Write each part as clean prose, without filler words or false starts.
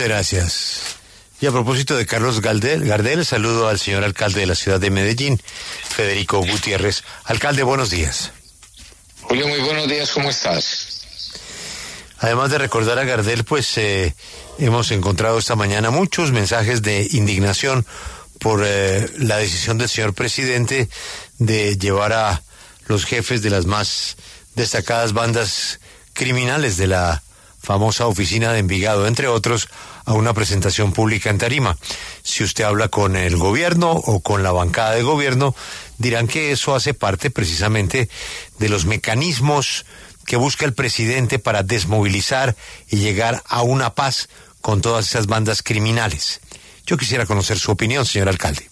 Gracias. Y a propósito de Carlos Gardel, saludo al señor alcalde de la ciudad de Medellín, Federico Gutiérrez. Alcalde, buenos días. Julio, muy buenos días, ¿cómo estás? Además de recordar a Gardel, pues hemos encontrado esta mañana muchos mensajes de indignación por la decisión del señor presidente de llevar a los jefes de las más destacadas bandas criminales de la famosa oficina de Envigado, entre otros, a una presentación pública en Tarima. Si usted habla con el gobierno o con la bancada de gobierno, dirán que eso hace parte precisamente de los mecanismos que busca el presidente para desmovilizar y llegar a una paz con todas esas bandas criminales. Yo quisiera conocer su opinión, señor alcalde.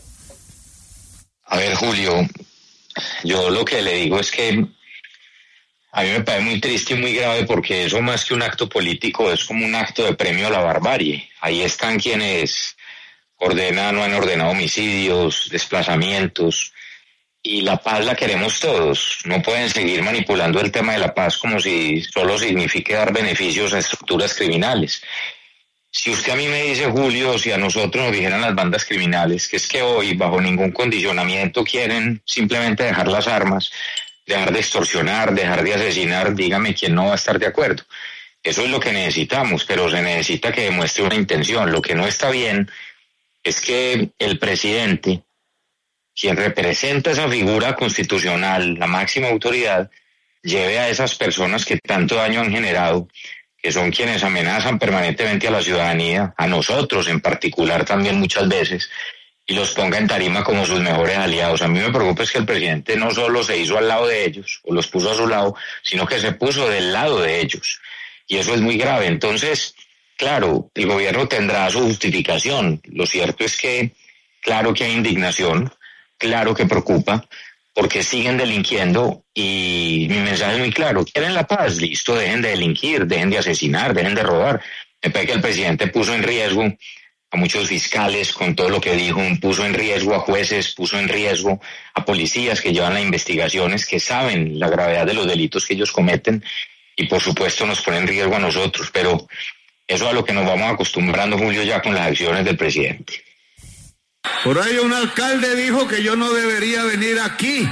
A ver, Julio, yo lo que le digo es que a mí me parece muy triste y muy grave, porque eso, más que un acto político, es como un acto de premio a la barbarie. Ahí están quienes ordenan o han ordenado homicidios, desplazamientos, y la paz la queremos todos. No pueden seguir manipulando el tema de la paz como si solo signifique dar beneficios a estructuras criminales. Si usted a mí me dice, Julio, si a nosotros nos dijeran las bandas criminales que es que hoy bajo ningún condicionamiento quieren simplemente dejar las armas, dejar de extorsionar, dejar de asesinar, dígame quién no va a estar de acuerdo. Eso es lo que necesitamos, pero se necesita que demuestre una intención. Lo que no está bien es que el presidente, quien representa esa figura constitucional, la máxima autoridad, lleve a esas personas que tanto daño han generado, que son quienes amenazan permanentemente a la ciudadanía, a nosotros en particular también muchas veces, y los ponga en tarima como sus mejores aliados. A mí me preocupa es que el presidente no solo se hizo al lado de ellos, o los puso a su lado, sino que se puso del lado de ellos. Y eso es muy grave. Entonces, claro, el gobierno tendrá su justificación. Lo cierto es que, claro que hay indignación, claro que preocupa, porque siguen delinquiendo, y mi mensaje es muy claro: quieren la paz, listo, dejen de delinquir, dejen de asesinar, dejen de robar. Me parece que el presidente puso en riesgo a muchos fiscales con todo lo que dijo, puso en riesgo a jueces, puso en riesgo a policías que llevan las investigaciones, que saben la gravedad de los delitos que ellos cometen, y por supuesto nos pone en riesgo a nosotros. Pero eso es a lo que nos vamos acostumbrando, Julio, ya con las acciones del presidente. Por ahí un alcalde dijo que yo no debería venir aquí.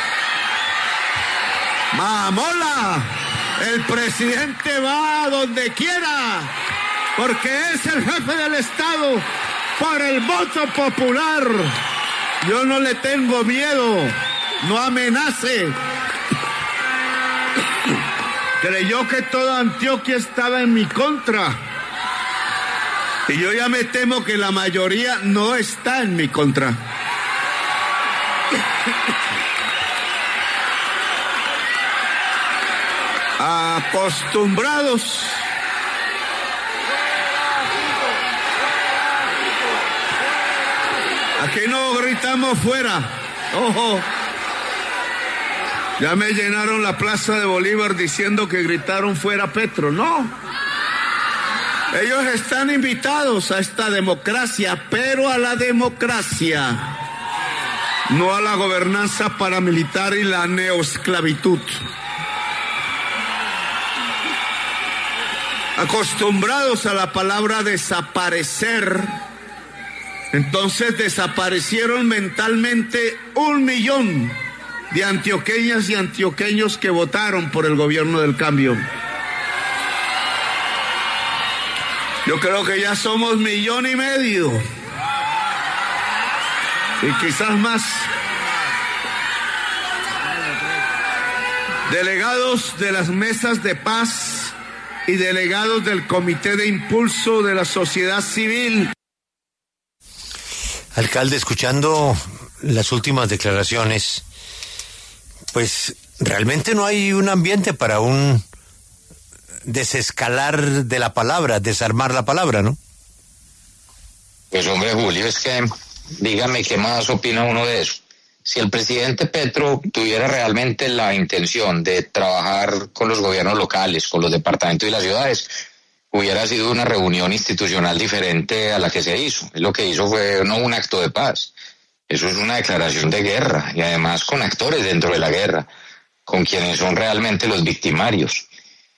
¡Mamola! El presidente va a donde quiera, porque es el jefe del Estado por el voto popular. Yo no le tengo miedo, no amenace. Creyó que toda Antioquia estaba en mi contra, y yo ya me temo que la mayoría no está en mi contra. Acostumbrados. Aquí no gritamos fuera. Ojo. Ya me llenaron la Plaza de Bolívar diciendo que gritaron fuera Petro. No. Ellos están invitados a esta democracia, pero a la democracia, no a la gobernanza paramilitar y la neoesclavitud. Acostumbrados a la palabra desaparecer, entonces desaparecieron mentalmente 1 millón de antioqueñas y antioqueños que votaron por el gobierno del cambio. Yo creo que ya somos 1,5 millones y quizás más. Delegados de las mesas de paz y delegados del Comité de Impulso de la Sociedad Civil. Alcalde, escuchando las últimas declaraciones, pues realmente no hay un ambiente para un desescalar de la palabra, desarmar la palabra, ¿no? Pues hombre, Julio, es que dígame qué más opina uno de eso. Si el presidente Petro tuviera realmente la intención de trabajar con los gobiernos locales, con los departamentos y las ciudades, hubiera sido una reunión institucional diferente a la que se hizo. Lo que hizo fue no un acto de paz, eso es una declaración de guerra, y además con actores dentro de la guerra, con quienes son realmente los victimarios.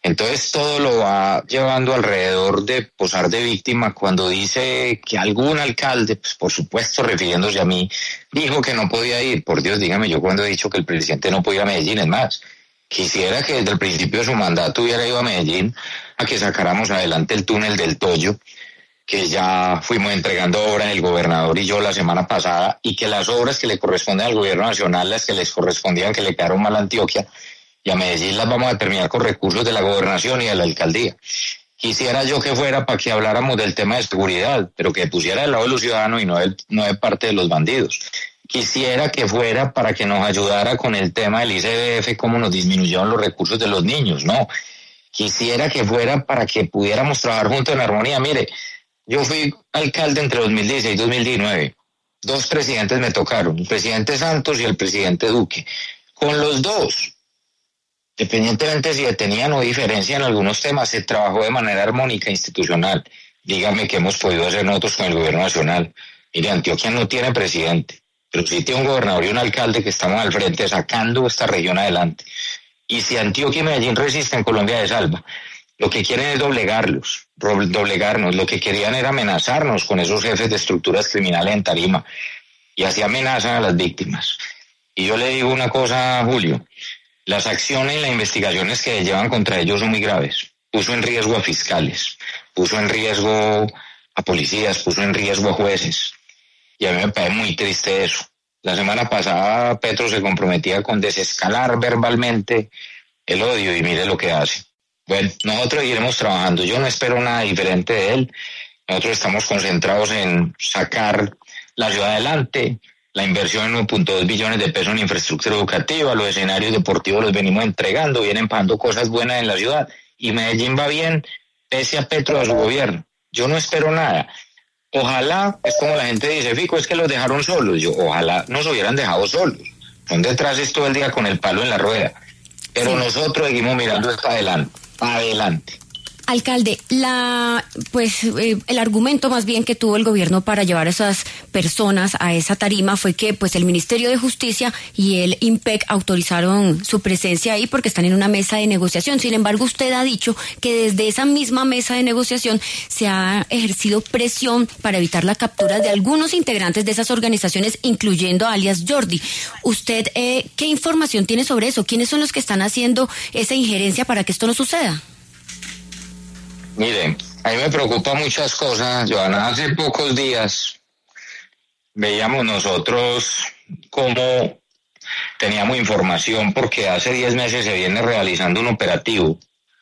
Entonces todo lo va llevando alrededor de posar de víctima cuando dice que algún alcalde, pues por supuesto refiriéndose a mí, dijo que no podía ir. Por Dios, dígame, yo cuando he dicho que el presidente no podía ir a Medellín, es más, quisiera que desde el principio de su mandato hubiera ido a Medellín a que sacáramos adelante el túnel del Toyo, que ya fuimos entregando obras el gobernador y yo la semana pasada, y que las obras que le corresponden al gobierno nacional, las que les correspondían, que le quedaron mal a Antioquia, y a Medellín las vamos a terminar con recursos de la gobernación y de la alcaldía. Quisiera yo que fuera para que habláramos del tema de seguridad, pero que pusiera del lado de los ciudadanos y no de parte de los bandidos. Quisiera que fuera para que nos ayudara con el tema del ICBF, cómo nos disminuyeron los recursos de los niños, no. Quisiera que fuera para que pudiéramos trabajar juntos en armonía. Mire, yo fui alcalde entre 2016 y 2019. 2 presidentes me tocaron, el presidente Santos y el presidente Duque. Con los dos, independientemente si tenían o diferencia en algunos temas, se trabajó de manera armónica e institucional. Dígame qué hemos podido hacer nosotros con el gobierno nacional. Mire, Antioquia no tiene presidente, pero sí tiene un gobernador y un alcalde que estamos al frente sacando esta región adelante. Y si Antioquia y Medellín resisten, Colombia se salva. Lo que quieren es doblegarnos. Lo que querían era amenazarnos con esos jefes de estructuras criminales en Tarima. Y así amenazan a las víctimas. Y yo le digo una cosa, Julio. Las acciones y las investigaciones que llevan contra ellos son muy graves. Puso en riesgo a fiscales, puso en riesgo a policías, puso en riesgo a jueces. Y a mí me parece muy triste eso. La semana pasada Petro se comprometía con desescalar verbalmente el odio y mire lo que hace. Bueno, nosotros iremos trabajando. Yo no espero nada diferente de él. Nosotros estamos concentrados en sacar la ciudad adelante. La inversión en 1.2 billones de pesos en infraestructura educativa, los escenarios deportivos los venimos entregando, vienen pasando cosas buenas en la ciudad y Medellín va bien, pese a Petro, a su gobierno. Yo no espero nada. Ojalá, es como la gente dice, Fico, es que los dejaron solos. Yo, ojalá nos hubieran dejado solos. Son detrás es todo el día con el palo en la rueda. Pero nosotros seguimos mirando para adelante, para adelante. Alcalde, el argumento más bien que tuvo el gobierno para llevar a esas personas a esa tarima fue que pues el Ministerio de Justicia y el IMPEC autorizaron su presencia ahí porque están en una mesa de negociación. Sin embargo, usted ha dicho que desde esa misma mesa de negociación se ha ejercido presión para evitar la captura de algunos integrantes de esas organizaciones, incluyendo a alias Jordi. ¿Usted qué información tiene sobre eso? ¿Quiénes son los que están haciendo esa injerencia para que esto no suceda? Mire, a mí me preocupan muchas cosas, Joana. Hace pocos días veíamos nosotros cómo teníamos información, porque hace 10 meses se viene realizando un operativo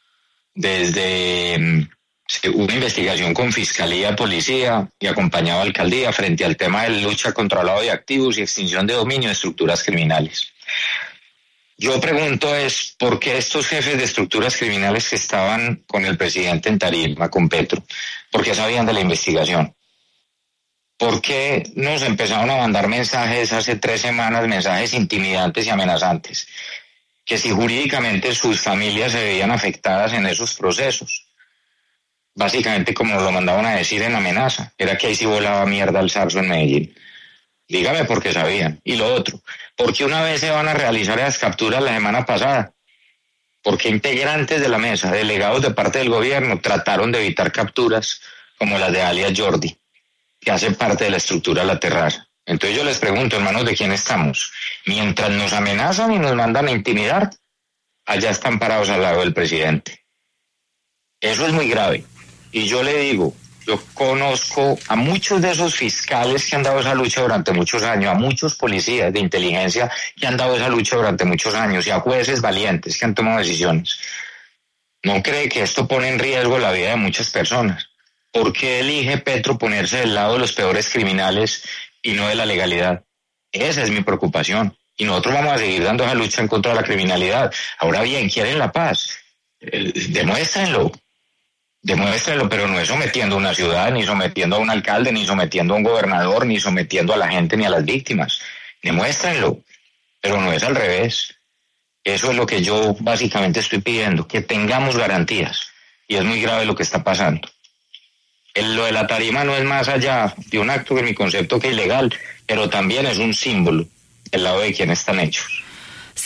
desde una investigación con Fiscalía, Policía y acompañado a Alcaldía frente al tema de lucha contra el lavado de activos y extinción de dominio de estructuras criminales. Yo pregunto es, ¿por qué estos jefes de estructuras criminales que estaban con el presidente en Tarima, con Petro, por qué sabían de la investigación? ¿Por qué nos empezaron a mandar mensajes hace 3 semanas, mensajes intimidantes y amenazantes? Que si jurídicamente sus familias se veían afectadas en esos procesos. Básicamente, como nos lo mandaban a decir en amenaza, era que ahí sí volaba mierda el zarzo en Medellín. Dígame por qué sabían. Y lo otro, ¿por qué una vez se van a realizar esas capturas la semana pasada? ¿Por qué integrantes de la mesa, delegados de parte del gobierno, trataron de evitar capturas como las de alias Jordi, que hacen parte de la estructura de La Terraza? Entonces yo les pregunto, hermanos, ¿de quién estamos? Mientras nos amenazan y nos mandan a intimidar, allá están parados al lado del presidente. Eso es muy grave. Y yo le digo, yo conozco a muchos de esos fiscales que han dado esa lucha durante muchos años, a muchos policías de inteligencia que han dado esa lucha durante muchos años y a jueces valientes que han tomado decisiones. ¿No cree que esto pone en riesgo la vida de muchas personas? ¿Por qué elige Petro ponerse del lado de los peores criminales y no de la legalidad? Esa es mi preocupación. Y nosotros vamos a seguir dando esa lucha en contra de la criminalidad. Ahora bien, quieren la paz. Demuéstrenlo, pero no es sometiendo a una ciudad, ni sometiendo a un alcalde, ni sometiendo a un gobernador, ni sometiendo a la gente, ni a las víctimas. Demuéstrenlo, pero no es al revés. Eso es lo que yo básicamente estoy pidiendo, que tengamos garantías. Y es muy grave lo que está pasando. Lo de la tarima no es más allá de un acto que en mi concepto que es ilegal, pero también es un símbolo del lado de quienes están hechos. Sí.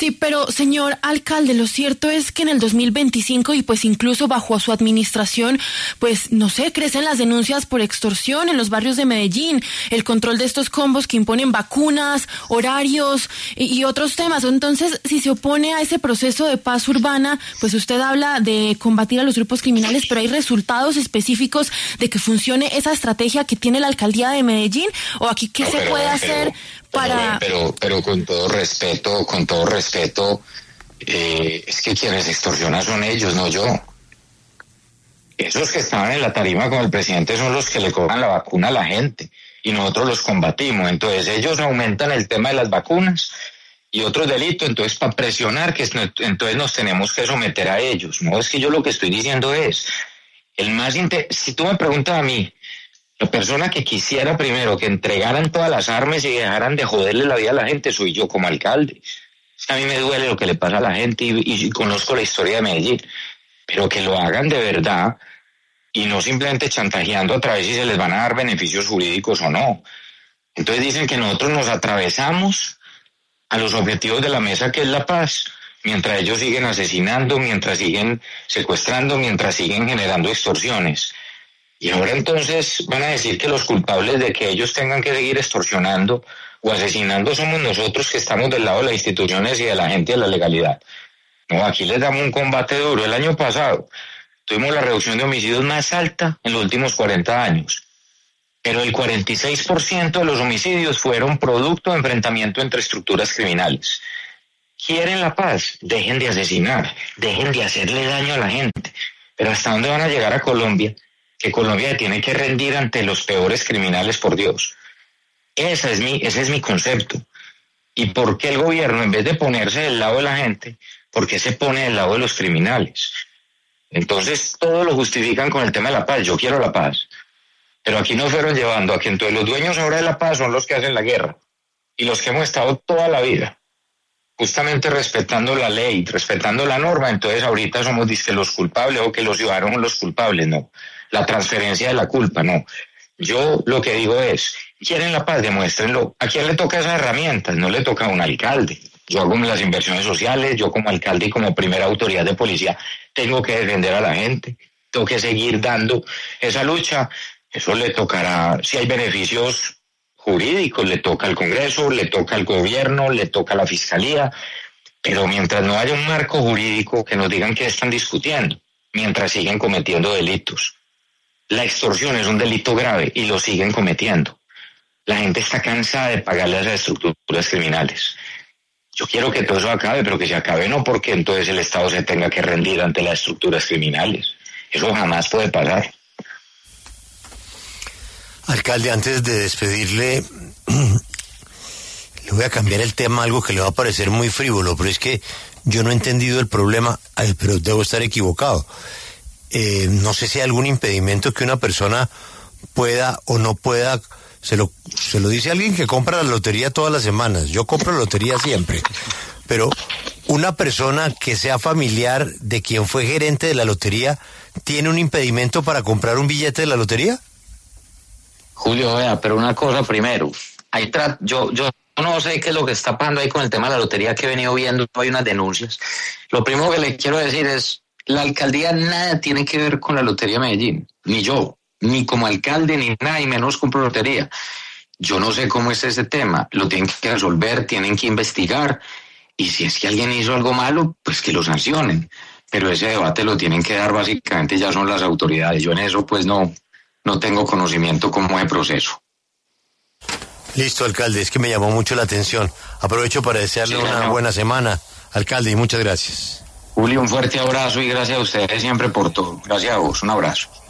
Sí, pero señor alcalde, lo cierto es que en el 2025 y pues incluso bajo su administración, pues no sé, crecen las denuncias por extorsión en los barrios de Medellín, el control de estos combos que imponen vacunas, horarios y otros temas. Entonces, si se opone a ese proceso de paz urbana, pues usted habla de combatir a los grupos criminales, pero ¿hay resultados específicos de que funcione esa estrategia que tiene la alcaldía de Medellín? ¿O aquí qué se puede hacer para...? Pero con todo respeto, es que quienes extorsionan son ellos, no yo. Esos que estaban en la tarima con el presidente son los que le cobran la vacuna a la gente y nosotros los combatimos. Entonces ellos aumentan el tema de las vacunas y otros delitos, entonces para presionar, entonces nos tenemos que someter a ellos. No, es que yo lo que estoy diciendo es, si tú me preguntas a mí, la persona que quisiera primero que entregaran todas las armas y dejaran de joderle la vida a la gente soy yo como alcalde. Es que a mí me duele lo que le pasa a la gente y conozco la historia de Medellín, pero que lo hagan de verdad y no simplemente chantajeando a través si se les van a dar beneficios jurídicos o no. Entonces dicen que nosotros nos atravesamos a los objetivos de la mesa, que es la paz, mientras ellos siguen asesinando, mientras siguen secuestrando, mientras siguen generando extorsiones. Y ahora entonces van a decir que los culpables de que ellos tengan que seguir extorsionando o asesinando somos nosotros que estamos del lado de las instituciones y de la gente y de la legalidad. No, aquí les damos un combate duro. El año pasado tuvimos la reducción de homicidios más alta en los últimos 40 años. Pero el 46% de los homicidios fueron producto de enfrentamiento entre estructuras criminales. ¿Quieren la paz? Dejen de asesinar, dejen de hacerle daño a la gente. Pero ¿hasta dónde van a llegar a Colombia? Que Colombia tiene que rendir ante los peores criminales, por Dios. Ese es mi concepto. ¿Y por qué el gobierno, en vez de ponerse del lado de la gente, por qué se pone del lado de los criminales? Entonces, todo lo justifican con el tema de la paz. Yo quiero la paz. Pero aquí nos fueron llevando a que entonces los dueños ahora de la paz son los que hacen la guerra. Y los que hemos estado toda la vida, justamente respetando la ley, respetando la norma, entonces ahorita somos disque los culpables o que los ciudadanos son los culpables, no. La transferencia de la culpa, no. Yo lo que digo es, ¿quieren la paz? Demuéstrenlo. ¿A quién le toca esas herramientas? No le toca a un alcalde. Yo hago las inversiones sociales, yo como alcalde y como primera autoridad de policía tengo que defender a la gente, tengo que seguir dando esa lucha. Eso le tocará, si hay beneficios jurídicos, le toca al Congreso, le toca al gobierno, le toca a la Fiscalía, pero mientras no haya un marco jurídico que nos digan qué están discutiendo, mientras siguen cometiendo delitos. La extorsión es un delito grave y lo siguen cometiendo. La gente está cansada de pagarle a esas estructuras criminales. Yo quiero que todo eso acabe, pero que se acabe no porque entonces el Estado se tenga que rendir ante las estructuras criminales. Eso jamás puede pasar. Alcalde, antes de despedirle, le voy a cambiar el tema a algo que le va a parecer muy frívolo, pero es que yo no he entendido el problema, pero debo estar equivocado. No sé si hay algún impedimento que una persona pueda o no pueda, se lo dice alguien que compra la lotería todas las semanas, yo compro la lotería siempre, pero una persona que sea familiar de quien fue gerente de la lotería, ¿tiene un impedimento para comprar un billete de la lotería? Julio, vea, pero una cosa primero, yo no sé qué es lo que está pasando ahí con el tema de la lotería que he venido viendo, hay unas denuncias. Lo primero que le quiero decir es, la alcaldía nada tiene que ver con la Lotería Medellín, ni yo, ni como alcalde, ni nada, y menos compro lotería. Yo no sé cómo es ese tema, lo tienen que resolver, tienen que investigar, y si es que alguien hizo algo malo, pues que lo sancionen. Pero ese debate lo tienen que dar básicamente ya son las autoridades, yo en eso pues no tengo conocimiento cómo es el proceso. Listo, alcalde, es que me llamó mucho la atención. Aprovecho para desearle una buena semana, alcalde, y muchas gracias. Julio, un fuerte abrazo y gracias a ustedes siempre por todo. Gracias a vos, un abrazo.